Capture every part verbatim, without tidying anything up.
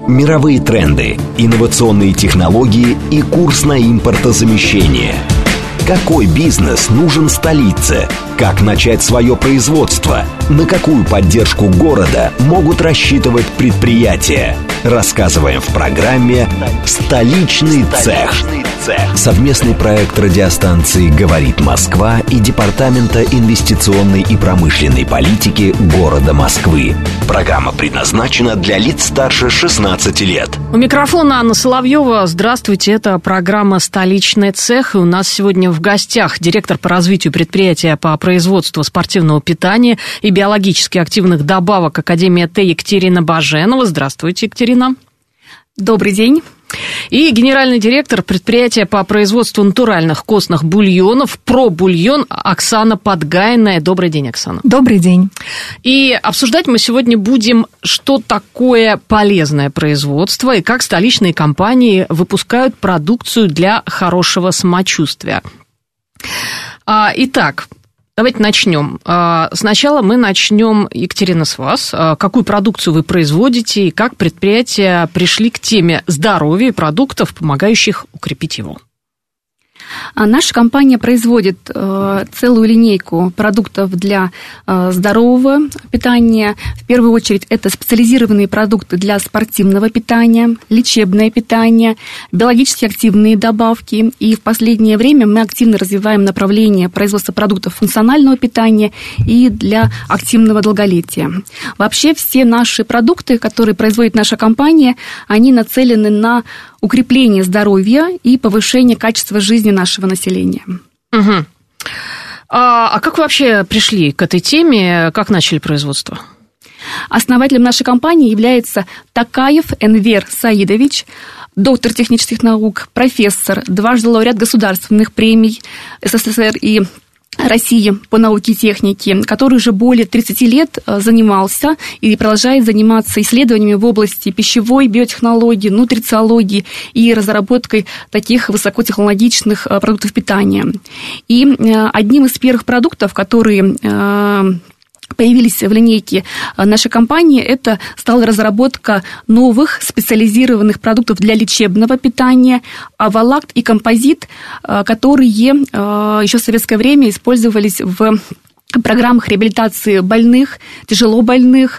Мировые тренды, инновационные технологии и курс на импортозамещение. Какой бизнес нужен столице? Как начать свое производство? На какую поддержку города могут рассчитывать предприятия? Рассказываем в программе «Столичный цех». Совместный проект радиостанции «Говорит Москва» и Департамента инвестиционной и промышленной политики города Москвы. Программа предназначена для лиц старше шестнадцати лет. У микрофона Анна Соловьева. Здравствуйте, это программа «Столичный цех». И у нас сегодня в гостях директор по развитию предприятия по производству спортивного питания и биологически активных добавок Академия Т Екатерина Баженова. Здравствуйте, Екатерина. Добрый день. И генеральный директор предприятия по производству натуральных костных бульонов «Пробульон» Оксана Подгайная. Добрый день, Оксана. Добрый день. И обсуждать мы сегодня будем, что такое полезное производство и как столичные компании выпускают продукцию для хорошего самочувствия. Итак, давайте начнем. Сначала мы начнем, Екатерина, с вас. Какую продукцию вы производите и как предприятия пришли к теме здоровья и продуктов, помогающих укрепить его? Наша компания производит э, целую линейку продуктов для э, здорового питания. В первую очередь это специализированные продукты для спортивного питания, лечебное питание, биологически активные добавки. И в последнее время мы активно развиваем направление производства продуктов функционального питания и для активного долголетия. Вообще все наши продукты, которые производит наша компания, они нацелены на укрепление здоровья и повышение качества жизни нашего населения. Угу. А, а как вы вообще пришли к этой теме? Как начали производство? Основателем нашей компании является Такаев Энвер Саидович, доктор технических наук, профессор, дважды лауреат государственных премий СССР и России по науке и технике, который уже более тридцати лет занимался и продолжает заниматься исследованиями в области пищевой биотехнологии, нутрициологии и разработкой таких высокотехнологичных продуктов питания. И одним из первых продуктов, которые появились в линейке нашей компании, это стала разработка новых специализированных продуктов для лечебного питания, авалакт и композит, которые еще в советское время использовались в программах реабилитации больных, тяжело больных,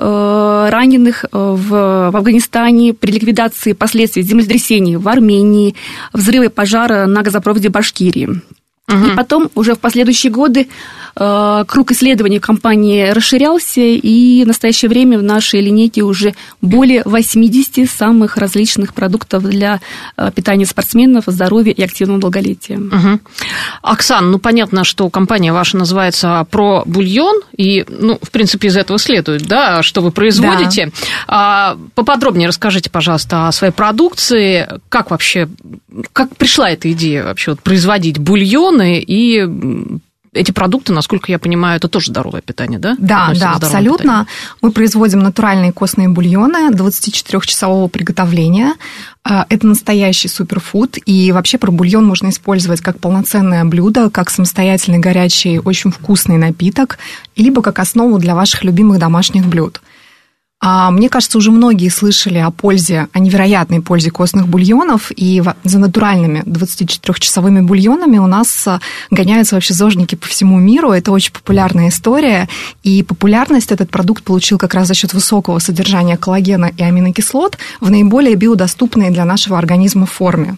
раненых в Афганистане, при ликвидации последствий землетрясений в Армении, взрыва пожара на газопроводе Башкирии. Угу. И потом, уже в последующие годы, круг исследований компании расширялся, и в настоящее время в нашей линейке уже более восьмидесяти самых различных продуктов для питания спортсменов, здоровья и активного долголетия. Угу. Оксан, ну, понятно, что компания ваша называется «Пробульон», и, ну, в принципе, из этого следует, да, что вы производите. Да. Поподробнее расскажите, пожалуйста, о своей продукции, как вообще, как пришла эта идея вообще вот, производить бульоны и... Эти продукты, насколько я понимаю, это тоже здоровое питание, да? Да, да, абсолютно. Питанию. Мы производим натуральные костные бульоны двадцатичетырёхчасового приготовления. Это настоящий суперфуд, и вообще пробульон можно использовать как полноценное блюдо, как самостоятельный горячий, очень вкусный напиток, либо как основу для ваших любимых домашних блюд. Мне кажется, уже многие слышали о пользе, о невероятной пользе костных бульонов, и за натуральными двадцатичетырёхчасовыми бульонами у нас гоняются вообще зожники по всему миру. Это очень популярная история, и популярность этот продукт получил как раз за счет высокого содержания коллагена и аминокислот в наиболее биодоступной для нашего организма форме.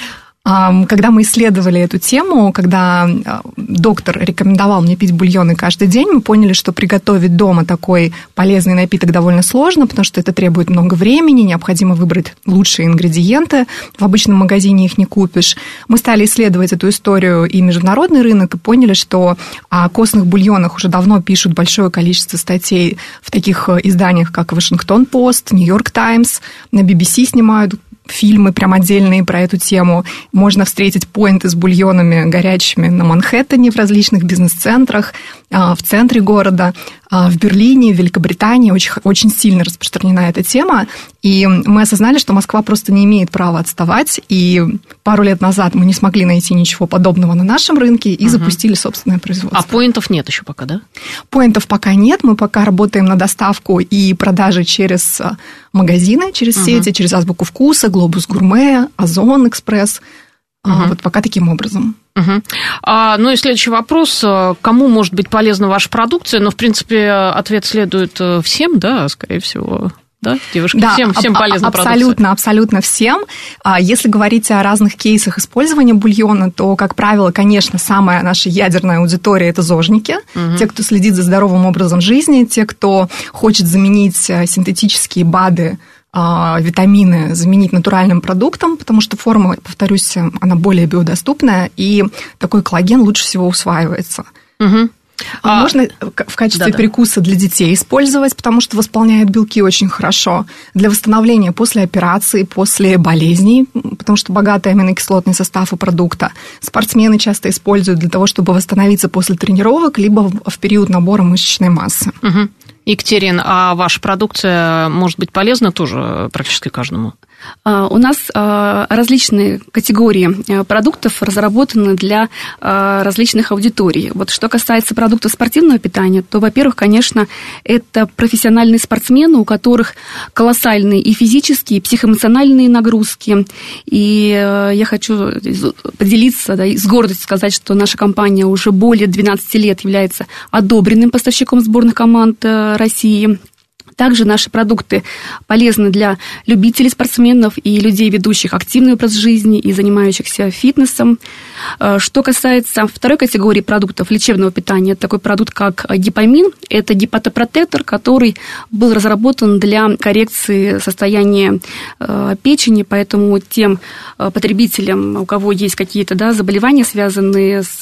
Когда мы исследовали эту тему, когда доктор рекомендовал мне пить бульоны каждый день, мы поняли, что приготовить дома такой полезный напиток довольно сложно, потому что это требует много времени, необходимо выбрать лучшие ингредиенты, в обычном магазине их не купишь. Мы стали исследовать эту историю и международный рынок, и поняли, что о костных бульонах уже давно пишут большое количество статей в таких изданиях, как Вашингтон-Пост, Нью-Йорк Таймс, на би би си снимают фильмы прям отдельные про эту тему. Можно встретить поинты с бульонами горячими на Манхэттене в различных бизнес-центрах, в центре города. В Берлине, в Великобритании очень, очень сильно распространена эта тема, и мы осознали, что Москва просто не имеет права отставать, и пару лет назад мы не смогли найти ничего подобного на нашем рынке и угу. запустили собственное производство. А поинтов нет еще пока, да? Поинтов пока нет, мы пока работаем на доставку и продажи через магазины, через угу. сети, через Азбуку Вкуса, Глобус Гурме, Озон Экспресс, угу. вот пока таким образом. Угу. А, ну и следующий вопрос. Кому может быть полезна ваша продукция? Ну, в принципе, ответ следует всем, да, скорее всего. Да, девушки, да, всем, всем полезна продукция. Абсолютно, абсолютно всем. Если говорить о разных кейсах использования бульона, то, как правило, конечно, самая наша ядерная аудитория – это зожники, угу. те, кто следит за здоровым образом жизни, те, кто хочет заменить синтетические БАДы, витамины заменить натуральным продуктом, потому что форма, повторюсь, она более биодоступная, и такой коллаген лучше всего усваивается. Угу. Можно а, в качестве да, перекуса для детей использовать, потому что восполняет белки очень хорошо. Для восстановления после операции, после болезней, потому что богатый аминокислотный состав у продукта. Спортсмены часто используют для того, чтобы восстановиться после тренировок, либо в период набора мышечной массы. Угу. Екатерина, а ваша продукция может быть полезна тоже практически каждому? У нас различные категории продуктов разработаны для различных аудиторий. Вот что касается продуктов спортивного питания, то, во-первых, конечно, это профессиональные спортсмены, у которых колоссальные и физические, и психоэмоциональные нагрузки. И я хочу поделиться, да, и с гордостью сказать, что наша компания уже более двенадцати лет является одобренным поставщиком сборных команд России. Также наши продукты полезны для любителей спортсменов и людей, ведущих активный образ жизни и занимающихся фитнесом. Что касается второй категории продуктов лечебного питания, это такой продукт, как гипамин. Это гепатопротектор, который был разработан для коррекции состояния печени, поэтому тем потребителям, у кого есть какие-то, да, заболевания, связанные с,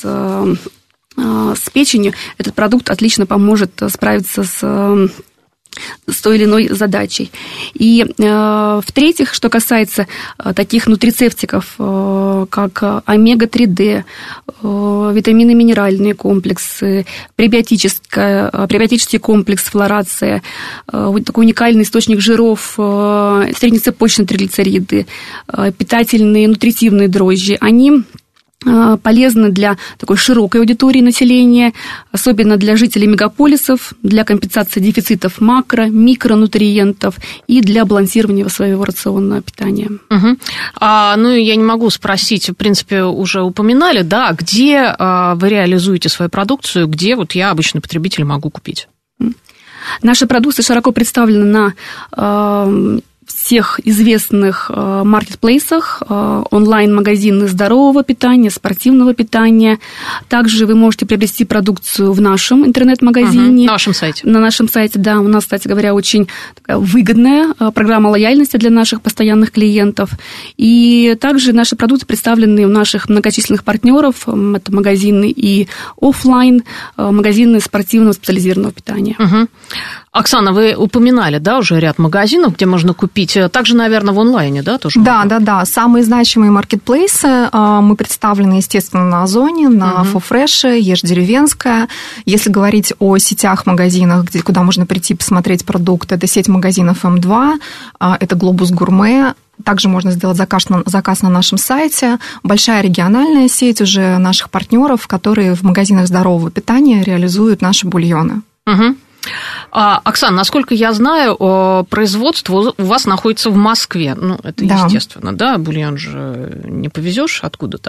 с печенью, этот продукт отлично поможет справиться с с той или иной задачей. И, э, в-третьих, что касается э, таких нутрицептиков, э, как омега три дэ, э, витамины минеральные комплексы, пребиотическая, пребиотический комплекс флорация, э, вот такой уникальный источник жиров, э, среднецепочные триглицериды, э, питательные нутритивные дрожжи, они полезны для такой широкой аудитории населения, особенно для жителей мегаполисов, для компенсации дефицитов макро-, микронутриентов и для балансирования своего рационного питания. Угу. А, ну, я не могу спросить, в принципе, уже упоминали, да, где а, вы реализуете свою продукцию, где вот я, обычный потребитель, могу купить? Наша продукция широко представлена на всех известных маркетплейсах, онлайн-магазины здорового питания, спортивного питания. Также вы можете приобрести продукцию в нашем интернет-магазине. Угу, на вашем сайте. На нашем сайте, да. У нас, кстати говоря, очень такая выгодная программа лояльности для наших постоянных клиентов. И также наши продукты представлены у наших многочисленных партнеров. Это магазины и офлайн, магазины спортивного специализированного питания. Угу. Оксана, вы упоминали, да, уже ряд магазинов, где можно купить, также, наверное, в онлайне, да, тоже? Да, можно? да, да. Самые значимые маркетплейсы мы представлены, естественно, на Озоне, на угу. Фофреше, Ешь Деревенская. Если говорить о сетях магазинах, где, куда можно прийти посмотреть продукт, это сеть магазинов эм два, это Глобус Гурме. Также можно сделать заказ на, заказ на нашем сайте. Большая региональная сеть уже наших партнеров, которые в магазинах здорового питания реализуют наши бульоны. Угу. Оксана, насколько я знаю, производство у вас находится в Москве. Ну, это да. естественно, да, бульон же не повезешь откуда-то.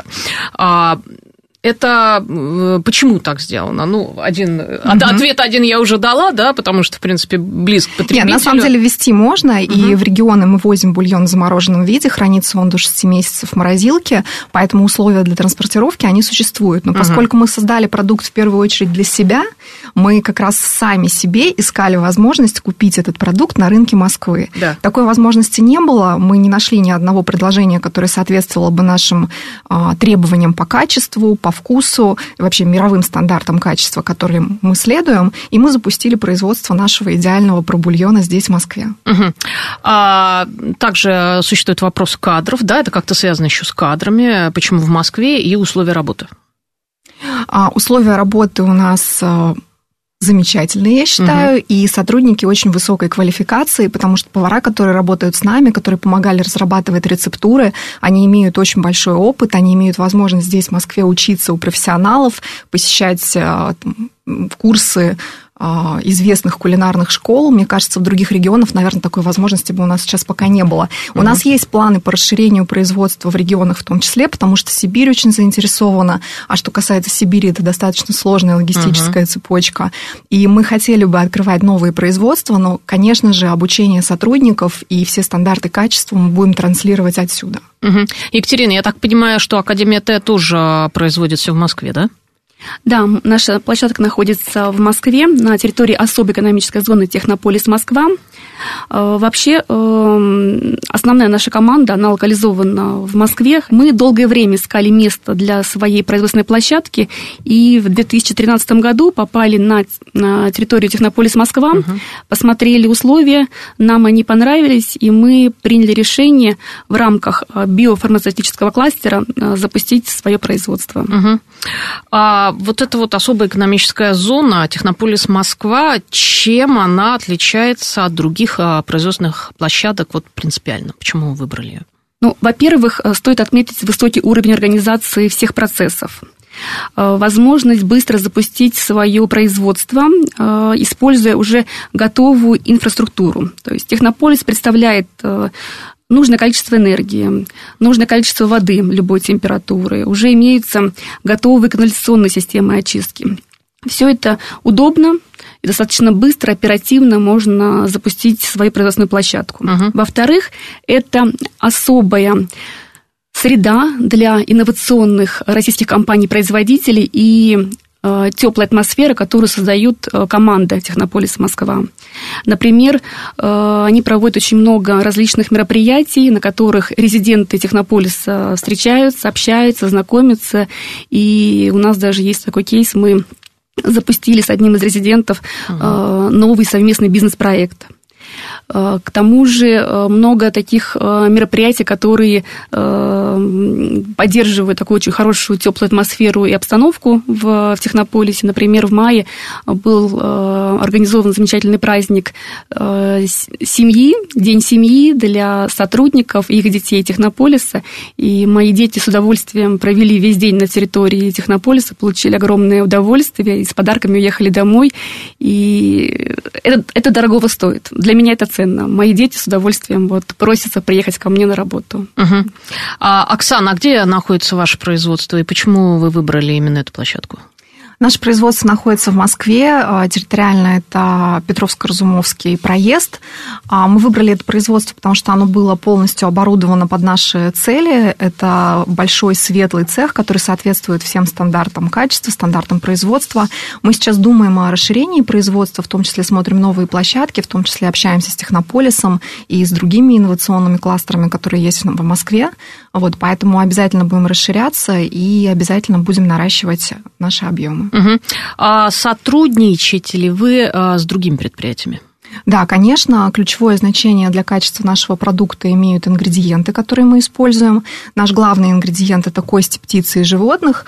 Это почему так сделано? Ну, один, угу. ответ один я уже дала, да, потому что, в принципе, близко к потребителю. Нет, на самом деле везти можно, угу. и в регионы мы возим бульон в замороженном виде, хранится он до шести месяцев в морозилке, поэтому условия для транспортировки, они существуют. Но угу. поскольку мы создали продукт в первую очередь для себя, мы как раз сами себе искали возможность купить этот продукт на рынке Москвы. Да. Такой возможности не было, мы не нашли ни одного предложения, которое соответствовало бы нашим а, требованиям по качеству, по вкусу и вообще мировым стандартам качества, которым мы следуем, и мы запустили производство нашего идеального пробульона здесь, в Москве. Угу. А, также существует вопрос кадров, да, это как-то связано еще с кадрами, почему в Москве, и условия работы? А, условия работы у нас замечательные, я считаю, угу. и сотрудники очень высокой квалификации, потому что повара, которые работают с нами, которые помогали разрабатывать рецептуры, они имеют очень большой опыт, они имеют возможность здесь, в Москве, учиться у профессионалов, посещать там, курсы известных кулинарных школ. Мне кажется, в других регионах, наверное, такой возможности бы у нас сейчас пока не было. Mm-hmm. У нас есть планы по расширению производства в регионах в том числе, потому что Сибирь очень заинтересована. А что касается Сибири, это достаточно сложная логистическая mm-hmm. цепочка. И мы хотели бы открывать новые производства, но, конечно же, обучение сотрудников и все стандарты качества мы будем транслировать отсюда. Mm-hmm. Екатерина, я так понимаю, что Академия Т тоже производит все в Москве, да? Да, наша площадка находится в Москве, на территории особой экономической зоны Технополис Москва. Вообще, основная наша команда, она локализована в Москве. Мы долгое время искали место для своей производственной площадки, и в две тысячи тринадцатом году попали на, на территорию Технополис Москва, угу. посмотрели условия, нам они понравились, и мы приняли решение в рамках биофармацевтического кластера запустить свое производство. Угу. А вот эта вот особая экономическая зона Технополис Москва, чем она отличается от других производственных площадок вот принципиально? Почему вы выбрали ее? Ну, во-первых, стоит отметить высокий уровень организации всех процессов. Возможность быстро запустить свое производство, используя уже готовую инфраструктуру. То есть Технополис представляет нужное количество энергии, нужное количество воды любой температуры, уже имеются готовые канализационные системы очистки. Все это удобно и достаточно быстро, оперативно можно запустить свою производственную площадку. Uh-huh. Во-вторых, это особая среда для инновационных российских компаний-производителей и теплая атмосфера, которую создают команда Технополис Москва. Например, они проводят очень много различных мероприятий, на которых резиденты Технополиса встречаются, общаются, знакомятся. И у нас даже есть такой кейс, мы запустили с одним из резидентов uh-huh. новый совместный бизнес-проект. К тому же много таких мероприятий, которые поддерживают такую очень хорошую теплую атмосферу и обстановку в Технополисе. Например, в мае был организован замечательный праздник семьи, День семьи для сотрудников и их детей Технополиса. И мои дети с удовольствием провели весь день на территории Технополиса, получили огромное удовольствие и с подарками уехали домой. И это, это дорогого стоит. Для меня это ценно. Мои дети с удовольствием вот просятся приехать ко мне на работу. Угу. А, Оксана, а где находится ваше производство и почему вы выбрали именно эту площадку? Наше производство находится в Москве, территориально это Петровско-Разумовский проезд. Мы выбрали это производство, потому что оно было полностью оборудовано под наши цели. Это большой светлый цех, который соответствует всем стандартам качества, стандартам производства. Мы сейчас думаем о расширении производства, в том числе смотрим новые площадки, в том числе общаемся с Технополисом и с другими инновационными кластерами, которые есть в Москве. Вот, поэтому обязательно будем расширяться и обязательно будем наращивать наши объемы. Угу. А сотрудничаете ли вы с другими предприятиями? Да, конечно, ключевое значение для качества нашего продукта имеют ингредиенты, которые мы используем. Наш главный ингредиент – это кости птицы и животных.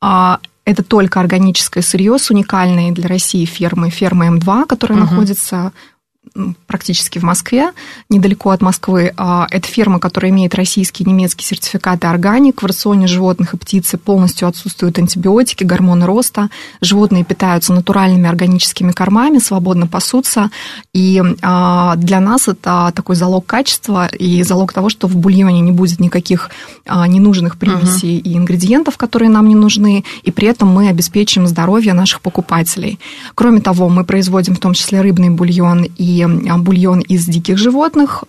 Это только органическое сырье с уникальной для России фермой, фермой эм два, которая угу. находится практически в Москве, недалеко от Москвы. Это ферма, которая имеет российские и немецкие сертификаты органик. В рационе животных и птицы полностью отсутствуют антибиотики, гормоны роста. Животные питаются натуральными органическими кормами, свободно пасутся. И для нас это такой залог качества и залог того, что в бульоне не будет никаких ненужных примесей uh-huh. и ингредиентов, которые нам не нужны. И при этом мы обеспечим здоровье наших покупателей. Кроме того, мы производим в том числе рыбный бульон и бульон из диких животных.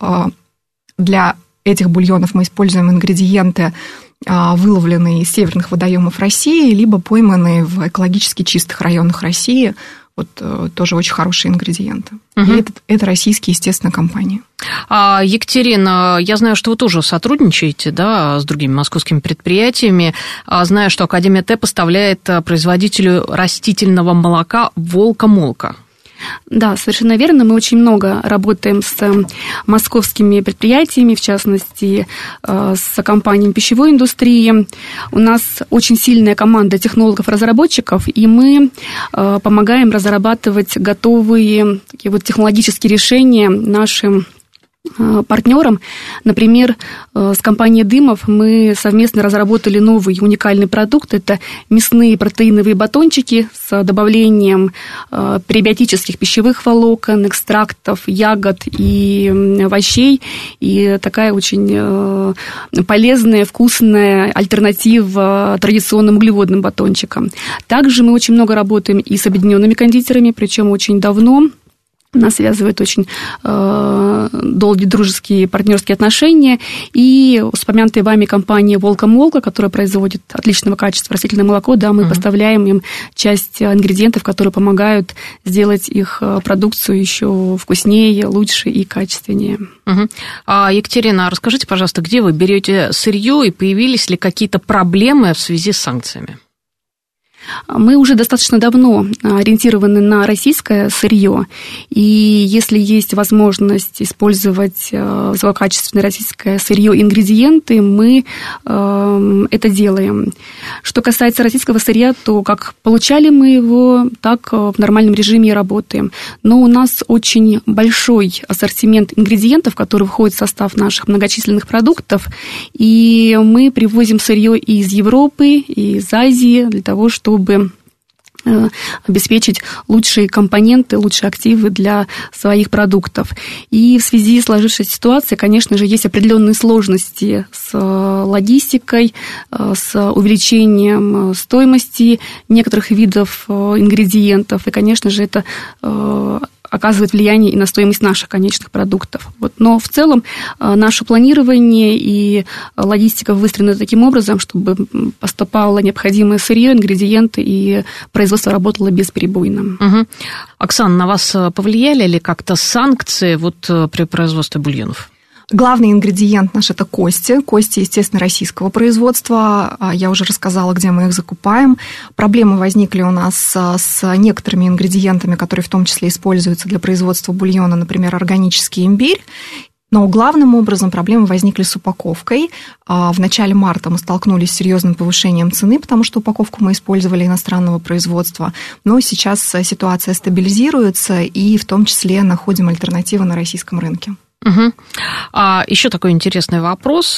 Для этих бульонов мы используем ингредиенты, выловленные из северных водоемов России, либо пойманные в экологически чистых районах России. Вот тоже очень хорошие ингредиенты. Угу. И это, это российские, естественно, компании. А, Екатерина, я знаю, что вы тоже сотрудничаете, да, с другими московскими предприятиями. Знаю, что Академия Т поставляет производителю растительного молока «Волка-Молка». Да, совершенно верно. Мы очень много работаем с московскими предприятиями, в частности, с компаниями пищевой индустрии. У нас очень сильная команда технологов-разработчиков, и мы помогаем разрабатывать готовые такие вот технологические решения нашим партнерам. Например, с компанией Дымов мы совместно разработали новый уникальный продукт. Это мясные протеиновые батончики с добавлением пребиотических пищевых волокон, экстрактов, ягод и овощей. И такая очень полезная, вкусная альтернатива традиционным углеводным батончикам. Также мы очень много работаем и с объединенными кондитерами, причем очень давно. Нас связывают очень э, долгие дружеские партнерские отношения. И упомянутая вами компания «Волка-Молка», которая производит отличного качества растительное молоко, да, мы uh-huh. поставляем им часть ингредиентов, которые помогают сделать их продукцию еще вкуснее, лучше и качественнее. Uh-huh. А, Екатерина, расскажите, пожалуйста, где вы берете сырье и появились ли какие-то проблемы в связи с санкциями? Мы уже достаточно давно ориентированы на российское сырье, и если есть возможность использовать высококачественное российское сырье, ингредиенты, мы это делаем. Что касается российского сырья, то как получали мы его, так в нормальном режиме и работаем. Но у нас очень большой ассортимент ингредиентов, которые входят в состав наших многочисленных продуктов, и мы привозим сырье из Европы, и из Азии для того, чтобы чтобы обеспечить лучшие компоненты, лучшие активы для своих продуктов. И в связи с сложившейся ситуацией, конечно же, есть определенные сложности с логистикой, с увеличением стоимости некоторых видов ингредиентов. И, конечно же, это оказывает влияние и на стоимость наших конечных продуктов. Вот. Но в целом наше планирование и логистика выстроена таким образом, чтобы поступало необходимое сырье, ингредиенты, и производство работало бесперебойно. Угу. Оксана, на вас повлияли ли как-то санкции вот при производстве бульонов? Главный ингредиент наш – это кости. Кости, естественно, российского производства. Я уже рассказала, где мы их закупаем. Проблемы возникли у нас с некоторыми ингредиентами, которые в том числе используются для производства бульона, например, органический имбирь. Но главным образом проблемы возникли с упаковкой. В начале марта мы столкнулись с серьезным повышением цены, потому что упаковку мы использовали иностранного производства. Но сейчас ситуация стабилизируется, и в том числе находим альтернативы на российском рынке. Угу. А еще такой интересный вопрос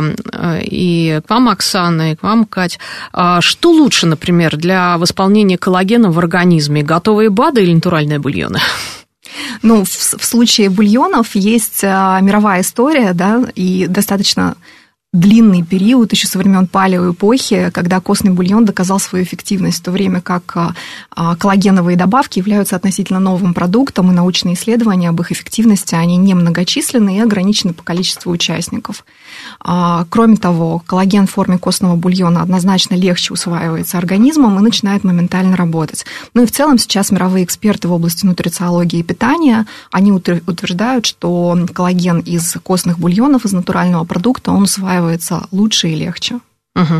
и к вам, Оксана, и к вам, Кать. Что лучше, например, для восполнения коллагена в организме? Готовые БАДы или натуральные бульоны? Ну, в, в случае бульонов есть мировая история, да, и достаточно длинный период еще со времен палеоэпохи, когда костный бульон доказал свою эффективность, в то время как коллагеновые добавки являются относительно новым продуктом, и научные исследования об их эффективности, они немногочисленны и ограничены по количеству участников. Кроме того, коллаген в форме костного бульона однозначно легче усваивается организмом и начинает моментально работать. Ну и в целом сейчас мировые эксперты в области нутрициологии и питания, они утверждают, что коллаген из костных бульонов, из натурального продукта, он усваивается лучше и легче. Угу.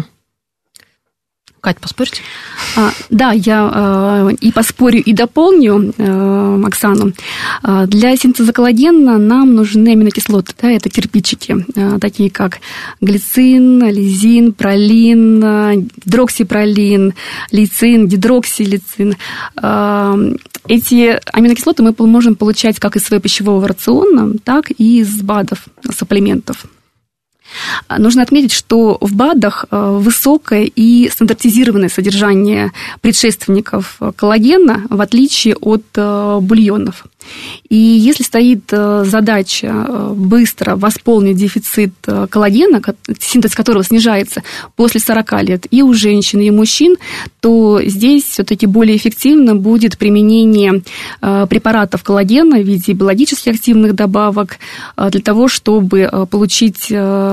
Кать, поспорите? А, да, я э, и поспорю, и дополню э, Оксану. А, для синтеза коллагена нам нужны аминокислоты, да, это кирпичики, э, такие как глицин, лизин, пролин, гидроксипролин, лейцин, гидроксилейцин. Э, эти аминокислоты мы можем получать как из своего пищевого рациона, так и из БАДов, сапплементов. Нужно отметить, что в БАДах высокое и стандартизированное содержание предшественников коллагена, в отличие от бульонов. И если стоит задача быстро восполнить дефицит коллагена, синтез которого снижается после сорока лет и у женщин, и у мужчин, то здесь все-таки более эффективно будет применение препаратов коллагена в виде биологически активных добавок для того, чтобы получить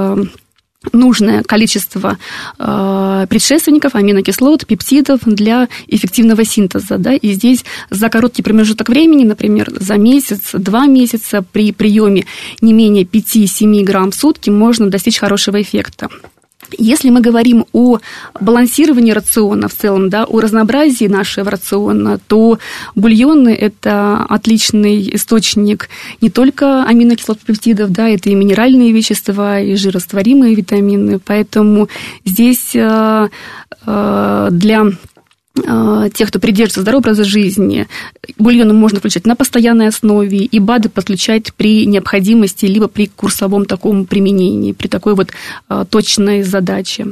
нужное количество э, предшественников, аминокислот, пептидов для эффективного синтеза. Да? И здесь за короткий промежуток времени, например, за месяц, два месяца при приеме не менее пять-семь грамм в сутки можно достичь хорошего эффекта. Если мы говорим о балансировании рациона в целом, да, о разнообразии нашего рациона, то бульоны – это отличный источник не только аминокислот, пептидов, да, это и минеральные вещества, и жирорастворимые витамины. Поэтому здесь э, э, для тех, кто придерживается здорового образа жизни, бульоны можно включать на постоянной основе, и БАДы подключать при необходимости, либо при курсовом таком применении, при такой вот точной задаче.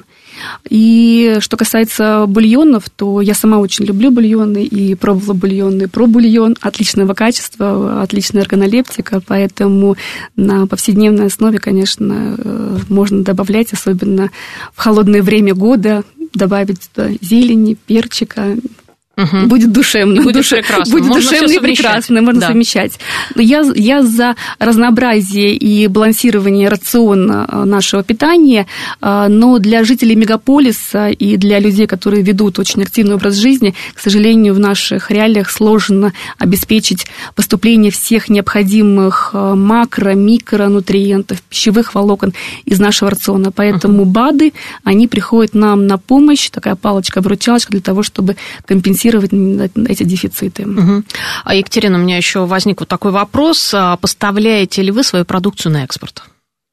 И что касается бульонов, то я сама очень люблю бульоны и пробовала бульоны. Про бульон отличного качества, отличная органолептика, поэтому на повседневной основе, конечно, можно добавлять, особенно в холодное время года, добавить туда зелени, перчика. Угу. Будет душевно. Будет душе, прекрасно. Будет можно душевно и прекрасно, можно да. совмещать. Я, я за разнообразие и балансирование рациона нашего питания, но для жителей мегаполиса и для людей, которые ведут очень активный образ жизни, к сожалению, в наших реалиях сложно обеспечить поступление всех необходимых макро-, микронутриентов, пищевых волокон из нашего рациона. Поэтому угу. БАДы, они приходят нам на помощь, такая палочка-выручалочка для того, чтобы компенсировать эти дефициты. Угу. А, Екатерина, у меня еще возник вот такой вопрос. Поставляете ли вы свою продукцию на экспорт?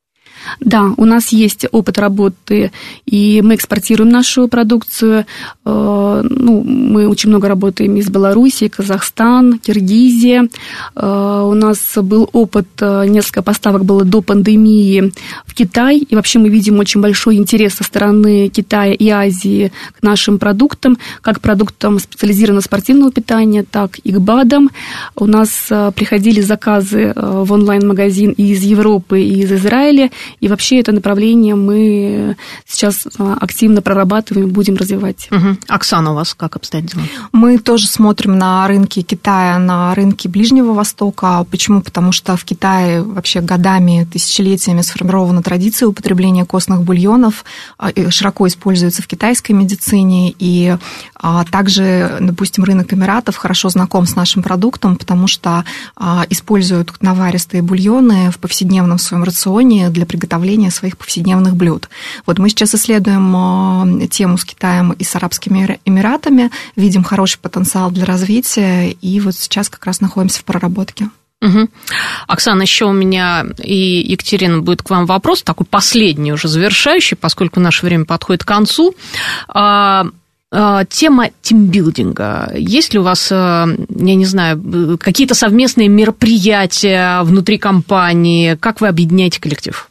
Да, у нас есть опыт работы, и мы экспортируем нашу продукцию. Ну, мы очень много работаем из Беларуси, Казахстан, Киргизия. У нас был опыт, несколько поставок было до пандемии в Китай, и вообще мы видим очень большой интерес со стороны Китая и Азии к нашим продуктам, как продуктам специализированного спортивного питания, так и к БАДам. У нас приходили заказы в онлайн-магазин и из Европы, и из Израиля, и вообще это направление мы сейчас активно прорабатываем, будем развивать. Угу. Оксана, у вас как обстоят дела? Мы тоже смотрим на рынки Китая, на рынки Ближнего Востока. Почему? Потому что в Китае вообще годами, тысячелетиями сформирована традиция употребления костных бульонов, широко используется в китайской медицине, и также, допустим, рынок Эмиратов хорошо знаком с нашим продуктом, потому что используют наваристые бульоны в повседневном своем рационе для приготовления своих повседневных блюд. Вот мы сейчас исследуем тему с Китаем и с Арабскими Эмиратами, видим хороший потенциал для развития, и вот сейчас как раз находимся в проработке. Угу. Оксана, еще у меня и Екатерина будет к вам вопрос, такой последний, уже завершающий, поскольку наше время подходит к концу. Тема тимбилдинга. Есть ли у вас, я не знаю, какие-то совместные мероприятия внутри компании? Как вы объединяете коллектив?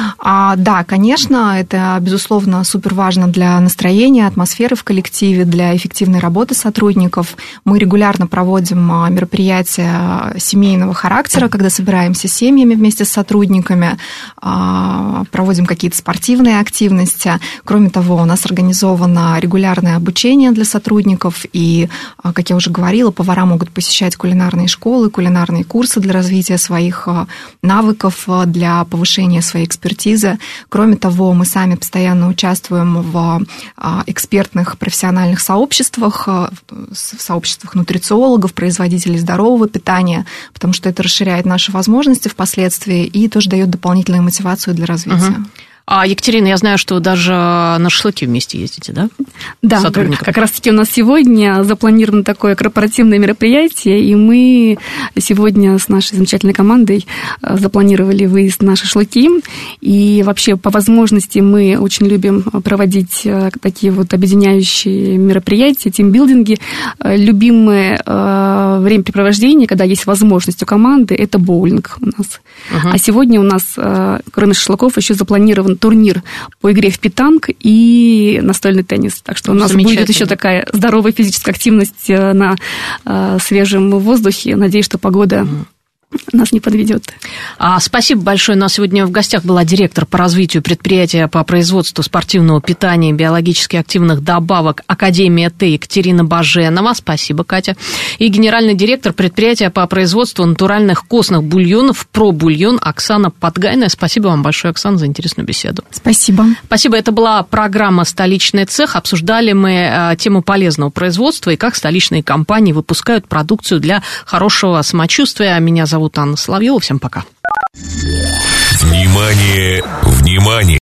А, да, конечно, это, безусловно, супер важно для настроения, атмосферы в коллективе, для эффективной работы сотрудников. Мы регулярно проводим мероприятия семейного характера, когда собираемся семьями вместе с сотрудниками, проводим какие-то спортивные активности. Кроме того, у нас организовано регулярное обучение для сотрудников, и, как я уже говорила, повара могут посещать кулинарные школы, кулинарные курсы для развития своих навыков, для повышения своей экспертизы. Кроме того, мы сами постоянно участвуем в экспертных профессиональных сообществах, в сообществах нутрициологов, производителей здорового питания, потому что это расширяет наши возможности впоследствии и тоже дает дополнительную мотивацию для развития. Угу. А, Екатерина, я знаю, что даже на шашлыки вместе ездите, да? Да, как раз-таки у нас сегодня запланировано такое корпоративное мероприятие, и мы сегодня с нашей замечательной командой запланировали выезд на шашлыки, и вообще по возможности мы очень любим проводить такие вот объединяющие мероприятия, тимбилдинги. Любимое времяпрепровождение, когда есть возможность у команды, это боулинг у нас. Uh-huh. А сегодня у нас, кроме шашлыков, еще запланирован турнир по игре в питанг и настольный теннис. Так что у нас будет еще такая здоровая физическая активность на свежем воздухе. Надеюсь, что погода uh-huh. нас не подведет. Спасибо большое. У нас сегодня в гостях была директор по развитию предприятия по производству спортивного питания и биологически активных добавок Академия Т Екатерина Баженова. Спасибо, Катя. И генеральный директор предприятия по производству натуральных костных бульонов «Пробульон» Оксана Подгайная. Спасибо вам большое, Оксана, за интересную беседу. Спасибо. Спасибо. Это была программа «Столичный цех». Обсуждали мы тему полезного производства и как столичные компании выпускают продукцию для хорошего самочувствия. Меня зовут Анна Соловьева. Всем пока. Внимание, внимание!